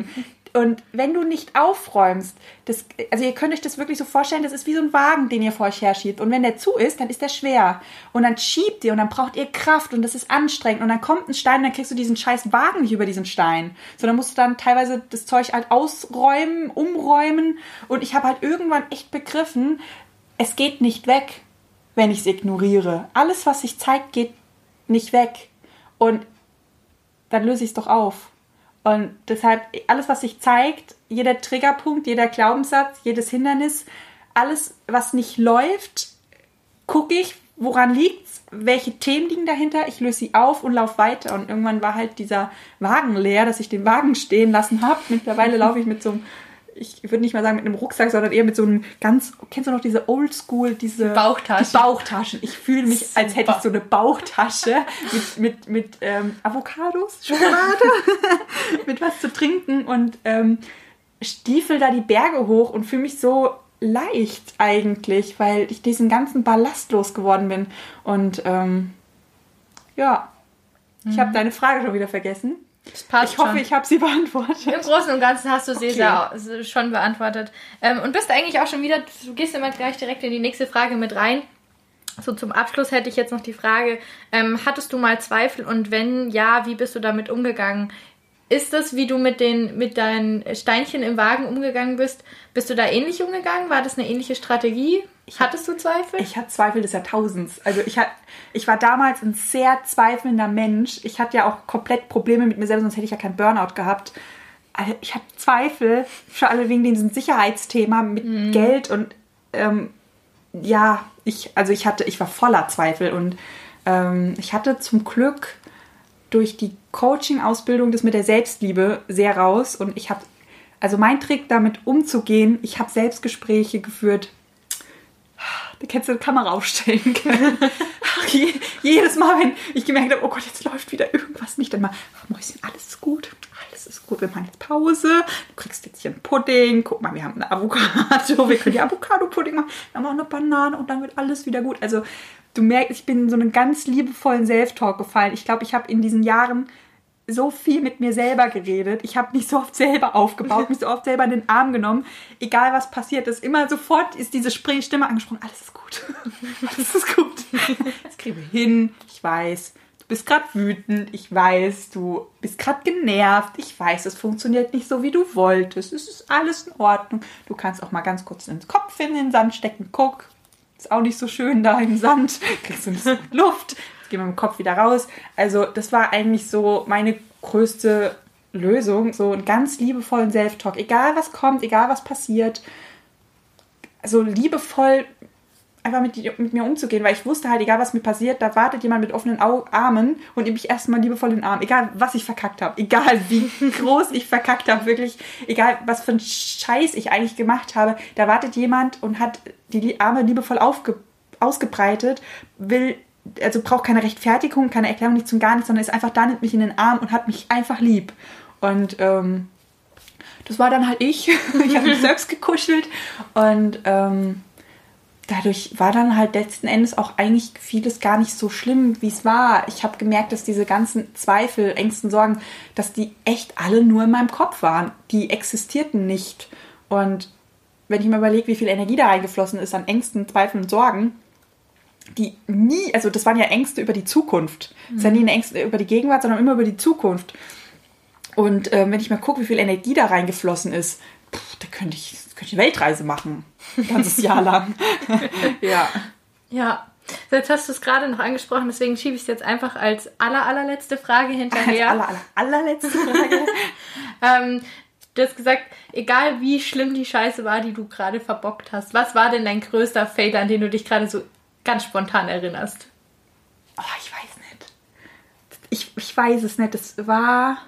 Und wenn du nicht aufräumst, das, also ihr könnt euch das wirklich so vorstellen, das ist wie so ein Wagen, den ihr vor euch herschiebt. Und wenn der zu ist, dann ist der schwer. Und dann schiebt ihr und dann braucht ihr Kraft und das ist anstrengend. Und dann kommt ein Stein und dann kriegst du diesen scheiß Wagen nicht über diesen Stein. Sondern musst du dann teilweise das Zeug halt ausräumen, umräumen. Und ich habe halt irgendwann echt begriffen, es geht nicht weg, wenn ich es ignoriere. Alles, was sich zeigt, geht nicht weg. Und dann löse ich es doch auf. Und deshalb, alles, was sich zeigt, jeder Triggerpunkt, jeder Glaubenssatz, jedes Hindernis, alles, was nicht läuft, gucke ich, woran liegt's, welche Themen liegen dahinter, ich löse sie auf und laufe weiter. Und irgendwann war halt dieser Wagen leer, dass ich den Wagen stehen lassen habe. Mittlerweile laufe ich mit so einem, ich würde nicht mal sagen mit einem Rucksack, sondern eher mit so einem ganz, kennst du noch diese Oldschool, diese Bauchtaschen. Die Bauchtaschen. Ich fühle mich, Super. als hätte ich so eine Bauchtasche mit, mit, mit ähm, Avocados, Schokolade, mit was zu trinken und ähm, stiefel da die Berge hoch und fühle mich so leicht eigentlich, weil ich diesen ganzen Ballast losgeworden bin. Und ähm, ja, ich mhm. habe deine Frage schon wieder vergessen. Das passt ich hoffe, schon. ich habe sie beantwortet. Im Großen und Ganzen hast du sie Okay. sehr, schon beantwortet. Ähm, und bist eigentlich auch schon wieder, du gehst immer gleich direkt in die nächste Frage mit rein. So zum Abschluss hätte ich jetzt noch die Frage, ähm, hattest du mal Zweifel und wenn ja, wie bist du damit umgegangen? Ist das, wie du mit den mit deinen Steinchen im Wagen umgegangen bist, bist du da ähnlich umgegangen? War das eine ähnliche Strategie? Ich Hattest du Zweifel? Ich hatte Zweifel des Jahrtausends. Also ich, hat, ich war damals ein sehr zweifelnder Mensch. Ich hatte ja auch komplett Probleme mit mir selber, sonst hätte ich ja keinen Burnout gehabt. Also ich hatte Zweifel, für alle wegen diesem Sicherheitsthema mit mhm. Geld und ähm, ja, ich, also ich hatte, ich war voller Zweifel und ähm, ich hatte zum Glück durch die Coaching-Ausbildung das mit der Selbstliebe sehr raus und ich habe, also mein Trick damit umzugehen, ich habe Selbstgespräche geführt. Da hättest du eine Kamera aufstellen können. Je, jedes Mal, wenn ich gemerkt habe, oh Gott, jetzt läuft wieder irgendwas nicht, dann mal, oh Mäuschen, alles ist gut, alles ist gut, wir machen jetzt Pause, du kriegst jetzt hier einen Pudding, guck mal, wir haben eine Avocado, wir können die Avocado-Pudding machen, dann machen wir eine Banane und dann wird alles wieder gut. Also du merkst, ich bin in so einen ganz liebevollen Self-Talk gefallen. Ich glaube, ich habe in diesen Jahren so viel mit mir selber geredet. Ich habe mich so oft selber aufgebaut, mich so oft selber in den Arm genommen. Egal, was passiert ist, immer sofort ist diese Stimme angesprochen. Alles ist gut. Alles ist gut. Das kriegen wir hin. Ich weiß, du bist gerade wütend. Ich weiß, du bist gerade genervt. Ich weiß, es funktioniert nicht so, wie du wolltest. Es ist alles in Ordnung. Du kannst auch mal ganz kurz ins Kopf in den Sand stecken. Guck, ist auch nicht so schön da im Sand. Kriegst du ein bisschen Luft. Gehen wir mit dem Kopf wieder raus. Also das war eigentlich so meine größte Lösung, so einen ganz liebevollen Self-Talk. Egal was kommt, egal was passiert, so liebevoll einfach mit, mit mir umzugehen, weil ich wusste halt, egal was mir passiert, da wartet jemand mit offenen Au- Armen und nimmt mich erstmal liebevoll in den Arm. Egal was ich verkackt habe, egal wie groß ich verkackt habe, wirklich, egal was für einen Scheiß ich eigentlich gemacht habe, da wartet jemand und hat die Arme liebevoll aufge- ausgebreitet, will also braucht keine Rechtfertigung, keine Erklärung, nichts und gar nichts, sondern ist einfach da, nimmt mich in den Arm und hat mich einfach lieb. Und ähm, das war dann halt ich. Ich habe mich selbst gekuschelt und ähm, dadurch war dann halt letzten Endes auch eigentlich vieles gar nicht so schlimm, wie es war. Ich habe gemerkt, dass diese ganzen Zweifel, Ängsten, Sorgen, dass die echt alle nur in meinem Kopf waren. Die existierten nicht. Und wenn ich mir überlege, wie viel Energie da reingeflossen ist an Ängsten, Zweifeln und Sorgen, die nie, also das waren ja Ängste über die Zukunft. Das mhm. sind nie Ängste über die Gegenwart, sondern immer über die Zukunft. Und ähm, wenn ich mal gucke, wie viel Energie da reingeflossen ist, pff, da könnte ich, könnte ich eine Weltreise machen. Ein ganzes Jahr lang. Ja. Ja. Jetzt hast du es gerade noch angesprochen, deswegen schiebe ich es jetzt einfach als aller, allerletzte Frage hinterher. Als aller, aller, allerletzte Frage. ähm, du hast gesagt, egal wie schlimm die Scheiße war, die du gerade verbockt hast, was war denn dein größter Fail, an den du dich gerade so ganz spontan erinnerst? Oh, ich weiß nicht. Ich, ich weiß es nicht. Das war...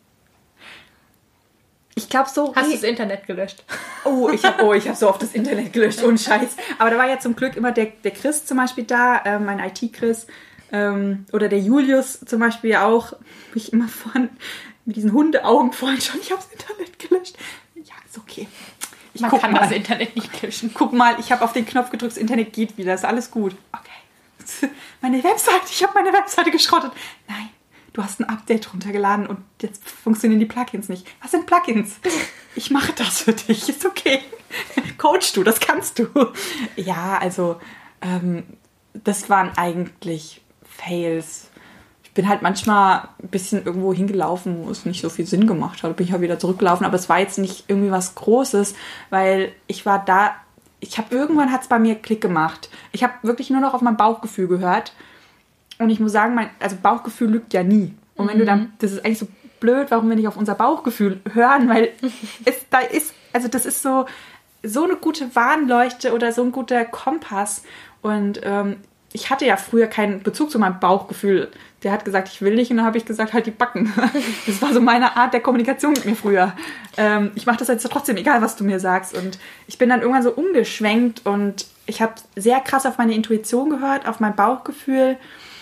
Ich glaube so... Hast du das Internet gelöscht? Oh, ich habe oh, ich hab so oft das Internet gelöscht. Ohne Scheiß. Aber da war ja zum Glück immer der, der Chris zum Beispiel da, äh, mein I T-Chris. Ähm, oder der Julius zum Beispiel auch. Mich immer von mit diesen Hundeaugen vorhin schon. Ich habe das Internet gelöscht. Ja, ist okay. Ich Man kann mal. Das Internet nicht löschen. Guck mal, ich habe auf den Knopf gedrückt, das Internet geht wieder, ist alles gut. Okay. Meine Webseite, ich habe meine Webseite geschrottet. Nein, du hast ein Update runtergeladen und jetzt funktionieren die Plugins nicht. Was sind Plugins? Ich mache das für dich, ist okay. Coach du, das kannst du. Ja, also ähm, das waren eigentlich Fails. Ich bin halt manchmal ein bisschen irgendwo hingelaufen, wo es nicht so viel Sinn gemacht hat. Bin ich auch wieder zurückgelaufen, aber es war jetzt nicht irgendwie was Großes, weil ich war da, ich habe irgendwann hat es bei mir Klick gemacht. Ich habe wirklich nur noch auf mein Bauchgefühl gehört und ich muss sagen, mein, also Bauchgefühl lügt ja nie. Und wenn mhm. du dann, das ist eigentlich so blöd, warum wir nicht auf unser Bauchgefühl hören, weil es da ist, also das ist so, so eine gute Warnleuchte oder so ein guter Kompass und ähm, ich hatte ja früher keinen Bezug zu meinem Bauchgefühl. Der hat gesagt, ich will nicht und dann habe ich gesagt, halt die Backen. Das war so meine Art der Kommunikation mit mir früher. Ähm, ich mache das jetzt trotzdem, egal was du mir sagst. Und ich bin dann irgendwann so umgeschwenkt und ich habe sehr krass auf meine Intuition gehört, auf mein Bauchgefühl.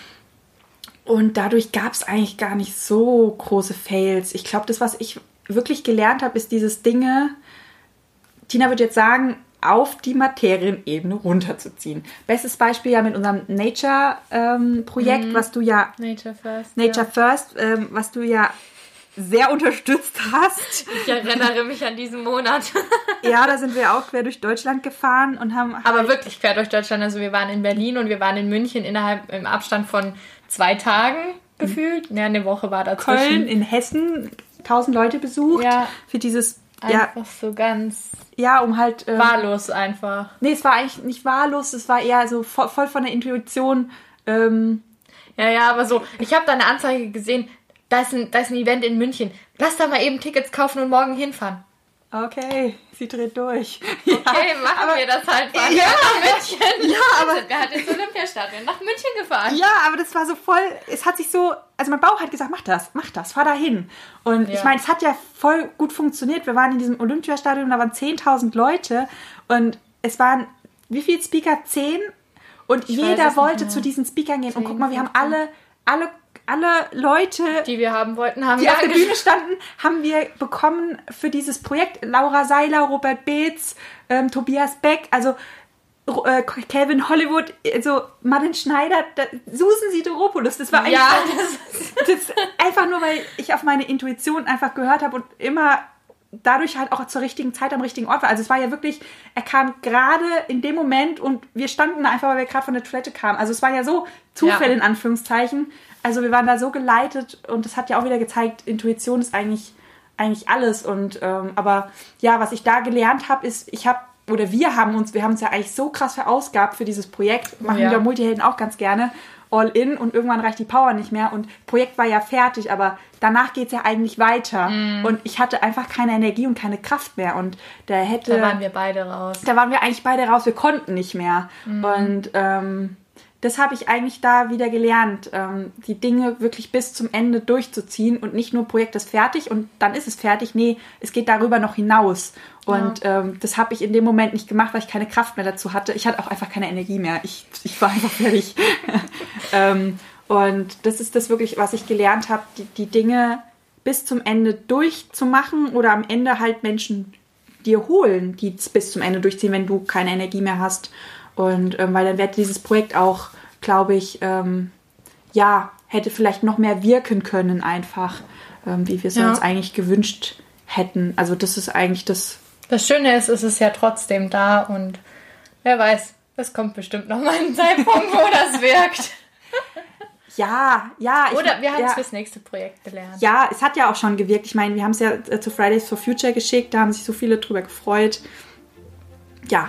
Und dadurch gab es eigentlich gar nicht so große Fails. Ich glaube, das, was ich wirklich gelernt habe, ist dieses Dinge, Tina würde jetzt sagen, auf die Materienebene runterzuziehen. Bestes Beispiel ja mit unserem Nature-Projekt, ähm, mhm. was du ja... Nature First. Nature ja. First, ähm, was du ja sehr unterstützt hast. Ich erinnere mich an diesen Monat. Ja, da sind wir auch quer durch Deutschland gefahren und haben... Aber halt wirklich quer durch Deutschland. Also wir waren in Berlin und wir waren in München innerhalb im Abstand von zwei Tagen gefühlt. Ja, eine Woche war dazwischen. Köln, in Hessen, tausend Leute besucht. Ja. Für dieses... Einfach ja, so ganz... Ja, um halt... Ähm, wahllos einfach. Nee, es war eigentlich nicht wahllos, es war eher so voll, voll von der Intuition. Ähm, ja, ja, aber so, ich habe da eine Anzeige gesehen, da ist, ein, da ist ein Event in München. Lass da mal eben Tickets kaufen und morgen hinfahren. Okay, sie dreht durch. Okay, ja, machen aber, wir das halt. Fahren ja, nach München. Ja, aber... Wir hat ins Olympiastadion nach München gefahren. Ja, aber das war so voll... Es hat sich so... Also mein Bauch hat gesagt, mach das, mach das, fahr da hin. Und ja. ich meine, es hat ja voll gut funktioniert. Wir waren in diesem Olympiastadion, da waren zehntausend Leute. Und es waren, wie viele Speaker? Zehn? Und ich jeder wollte zu diesen Speakern gehen. zehn, und guck mal, wir haben alle... alle Alle Leute, die wir haben wollten, haben die auf der Bühne standen, haben wir bekommen für dieses Projekt. Laura Seiler, Robert Beetz, ähm, Tobias Beck, also äh, Calvin Hollywood, also Martin Schneider, da, Susan Sideropoulos. Das war einfach, ja, das, das einfach nur, weil ich auf meine Intuition einfach gehört habe und immer dadurch halt auch zur richtigen Zeit am richtigen Ort war. Also es war ja wirklich, er kam gerade in dem Moment und wir standen da einfach, weil wir gerade von der Toilette kamen. Also es war ja so Zufälle ja. in Anführungszeichen. Also wir waren da so geleitet und das hat ja auch wieder gezeigt, Intuition ist eigentlich, eigentlich alles. Und ähm, aber ja, was ich da gelernt habe, ist, ich habe, oder wir haben uns, wir haben uns ja eigentlich so krass verausgabt für dieses Projekt, machen ja. wir Multihelden auch ganz gerne, all in und irgendwann reicht die Power nicht mehr und das Projekt war ja fertig, aber danach geht es ja eigentlich weiter mm. und ich hatte einfach keine Energie und keine Kraft mehr und da hätte... Da waren wir beide raus. Da waren wir eigentlich beide raus, wir konnten nicht mehr mm. und ähm, das habe ich eigentlich da wieder gelernt, ähm, die Dinge wirklich bis zum Ende durchzuziehen und nicht nur Projekt ist fertig und dann ist es fertig. Nee, es geht darüber noch hinaus. Und ja. ähm, das habe ich in dem Moment nicht gemacht, weil ich keine Kraft mehr dazu hatte. Ich hatte auch einfach keine Energie mehr. Ich, ich war einfach fertig. ähm, und das ist das wirklich, was ich gelernt habe, die, die Dinge bis zum Ende durchzumachen oder am Ende halt Menschen dir holen, die es bis zum Ende durchziehen, wenn du keine Energie mehr hast. Und ähm, weil dann wird dieses Projekt auch, glaube ich, ähm, ja, hätte vielleicht noch mehr wirken können einfach, ähm, wie wir es ja. uns eigentlich gewünscht hätten. Also das ist eigentlich das... Das Schöne ist, es ist ja trotzdem da und wer weiß, es kommt bestimmt noch mal ein Zeitpunkt, wo das wirkt. Ja, ja. Ich, Oder wir haben es ja, fürs nächste Projekt gelernt. Ja, es hat ja auch schon gewirkt. Ich meine, wir haben es ja zu Fridays for Future geschickt, da haben sich so viele drüber gefreut. Ja.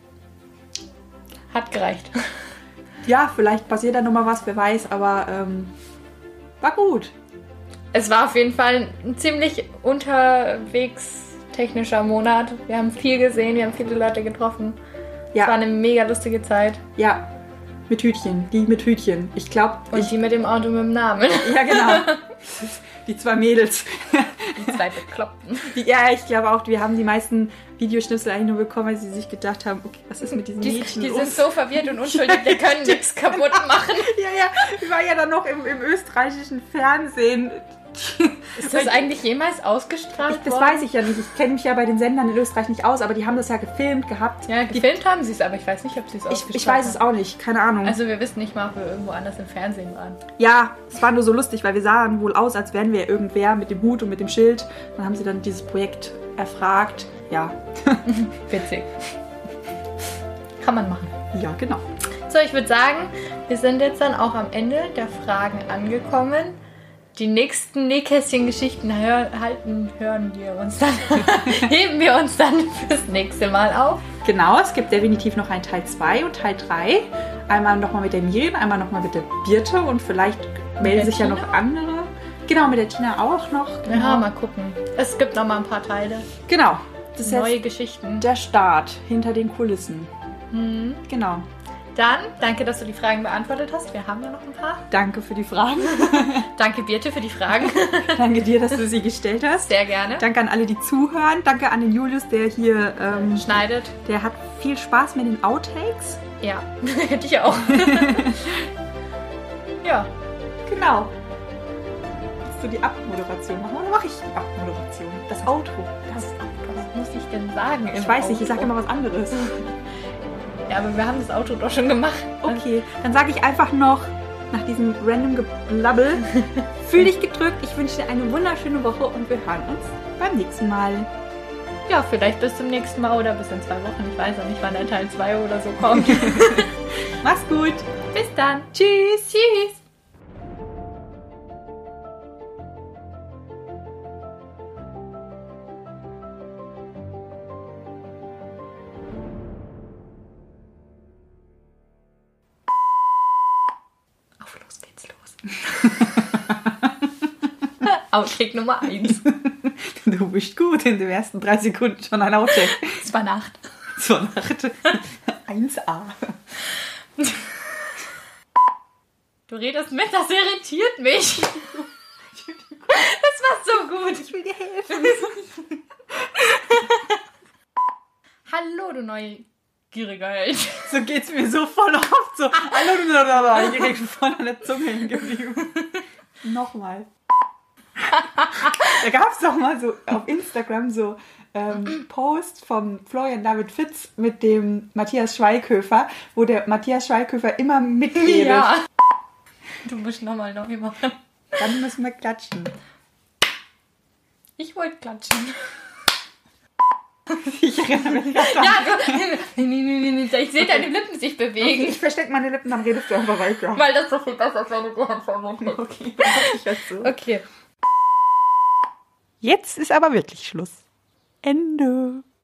Hat gereicht. Ja, vielleicht passiert da nochmal was, wer weiß, aber ähm, war gut. Es war auf jeden Fall ein ziemlich unterwegs technischer Monat. Wir haben viel gesehen, wir haben viele Leute getroffen. Ja. Es war eine mega lustige Zeit. Ja, mit Hütchen, die mit Hütchen. Ich glaube... Und ich, die mit dem Auto mit dem Namen. Ja, genau. Die zwei Mädels. Die zwei Bekloppten. Die, ja, ich glaube auch, wir haben die meisten Videoschnipsel eigentlich nur bekommen, weil sie sich gedacht haben, okay, was ist mit diesen die, Mädchen Die los? sind so verwirrt und unschuldig, die können nichts kaputt machen. Ja, ja, ich war ja dann noch im, im österreichischen Fernsehen. Ist das eigentlich jemals ausgestrahlt Ich, das worden? weiß ich ja nicht. Ich kenne mich ja bei den Sendern in Österreich nicht aus, aber die haben das ja gefilmt gehabt. Ja, gefilmt haben sie es, aber ich weiß nicht, ob sie es Ich, ausgestrahlt ich weiß haben. es auch nicht, keine Ahnung. Also wir wissen nicht mal, ob wir irgendwo anders im Fernsehen waren. Ja, es war nur so lustig, weil wir sahen wohl aus, als wären wir irgendwer mit dem Hut und mit dem Schild. Dann haben sie dann dieses Projekt erfragt. Ja. Witzig. Kann man machen. Ja, genau. So, ich würde sagen, wir sind jetzt dann auch am Ende der Fragen angekommen. Die nächsten Nähkästchen-Geschichten hör, halten, hören wir uns dann, heben wir uns dann fürs nächste Mal auf. Genau, es gibt definitiv noch einen Teil zwei und Teil drei. Einmal nochmal mit der Miriam, einmal nochmal mit der Birte und vielleicht melden sich ja Tina? noch andere. Genau, mit der Tina auch noch. Genau. Ja, mal gucken. Es gibt noch mal ein paar Teile. Genau. Das ist Neue jetzt Geschichten. der Start hinter den Kulissen. Mhm. Genau. Dann, danke, dass du die Fragen beantwortet hast. Wir haben ja noch ein paar. Danke für die Fragen. Danke, Birte, für die Fragen. Danke dir, dass du sie gestellt hast. Sehr gerne. Danke an alle, die zuhören. Danke an den Julius, der hier ähm, Schneidet. Der hat viel Spaß mit den Outtakes. Ja, hätte ich auch. Ja. Genau. Willst du die Abmoderation machen oder mache ich die Abmoderation? Das Outro. Das, was muss ich denn sagen? Ich weiß nicht, ich sage immer was anderes. Ja, aber wir haben das Outro doch schon gemacht. Okay, dann sage ich einfach noch nach diesem random Geblabbel, fühl dich gedrückt, ich wünsche dir eine wunderschöne Woche und wir hören uns beim nächsten Mal. Ja, vielleicht bis zum nächsten Mal oder bis in zwei Wochen. Ich weiß noch nicht, wann der Teil zwei oder so kommt. Mach's gut. Bis dann. Tschüss. Tschüss. Auf, los geht's los. Outtake Nummer eins. Du bist gut in den ersten drei Sekunden schon ein Outtake. Es war Nacht. Es war Nacht. eins a. Du redest mit, das irritiert mich. Das war so gut. Ich will dir helfen. Hallo, du neugieriger Held. So geht's mir so voll oft so. Hallo, du da direkt voll an der Zunge hängen geblieben. Nochmal. Da gab's doch mal so auf Instagram so ähm, Post vom Florian David Fitz mit dem Matthias Schweighöfer, wo der Matthias Schweighöfer immer mitredet. Ja. Du musst nochmal neu machen. Dann müssen wir klatschen. Ich wollte klatschen. Ich renne mich gerade Ja, du, nee, nee, nee, nee, ich sehe deine Lippen sich bewegen. Ich verstecke meine Lippen, dann redest du einfach weiter. Weil das so viel besser ist, wenn du die Hand verwundest. Okay, dann mach ich das so. Okay. Jetzt ist aber wirklich Schluss. Ende.